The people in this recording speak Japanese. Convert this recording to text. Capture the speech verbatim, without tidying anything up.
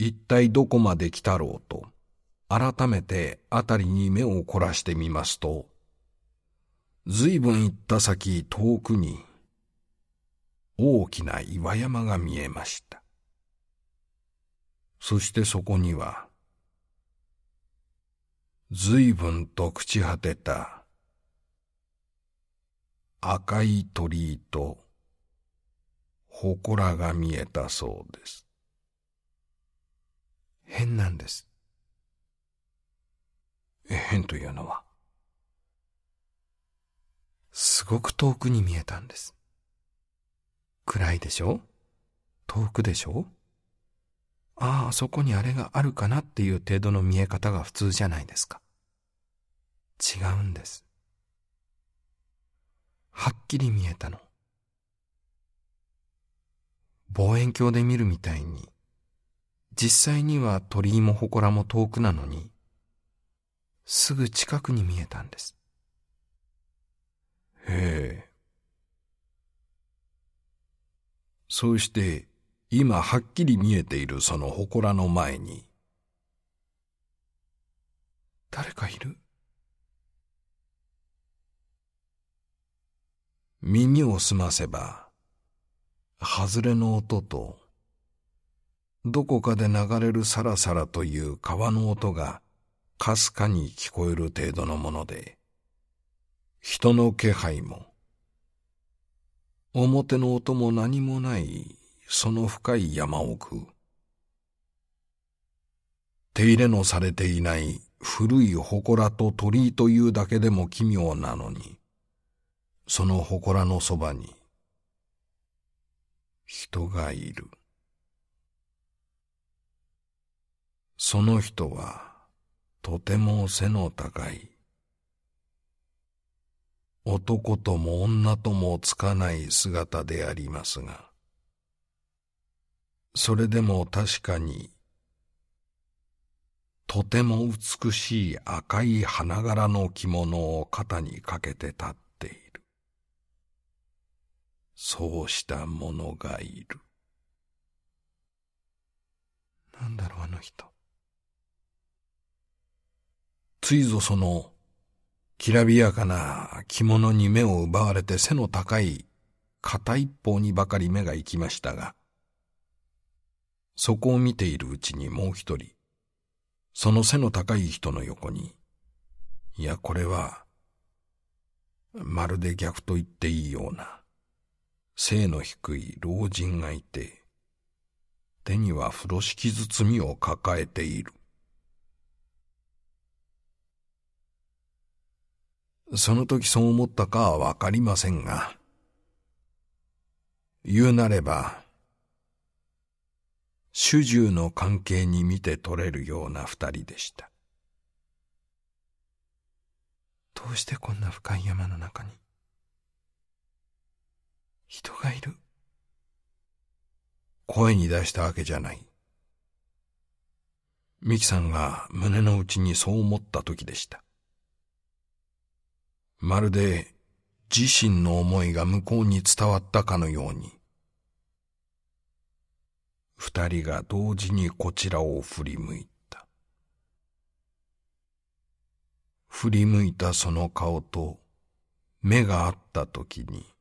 一体どこまで来たろうと、改めて辺りに目を凝らしてみますと、ずいぶん行った先遠くに、大きな岩山が見えました。そしてそこには、ずいぶんと朽ち果てた赤い鳥居と祠が見えたそうです。 変なんです。 変というのは？ すごく遠くに見えたんです。暗いでしょ？遠くでしょ？ああ、そこにあれがあるかなっていう程度の見え方が普通じゃないですか。違うんです。はっきり見えたの。望遠鏡で見るみたいに、実際には鳥居も祠も遠くなのに、すぐ近くに見えたんです。 へえ。そうして今はっきり見えているその祠の前に、 誰かいる？ 耳を澄ませば、外れの音と、どこかで流れるサラサラという川の音がかすかに聞こえる程度のもので、人の気配も、表の音も何もないその深い山奥、手入れのされていない古い祠と鳥居というだけでも奇妙なのに、その祠のそばに人がいる。その人はとても背の高い、男とも女ともつかない姿でありますが、それでも確かにとても美しい赤い花柄の着物を肩にかけて立っている。そうした者がいる。 なんだろう、あの人。 ついぞそのきらびやかな着物に目を奪われて背の高い片一方にばかり目が行きましたが、そこを見ているうちにもう一人、その背の高い人の横に、いやこれはまるで逆と言っていいような背の低い老人がいて、手には風呂敷包みを抱えている。その時そう思ったかはわかりませんが、言うなれば主従の関係に見て取れるような二人でした。 どうしてこんな深い山の中に人がいる？ 声に出したわけじゃない。ミキさんが胸の内にそう思った時でした。まるで自身の思いが向こうに伝わったかのように、二人が同時にこちらを振り向いた。振り向いたその顔と目が合った時に、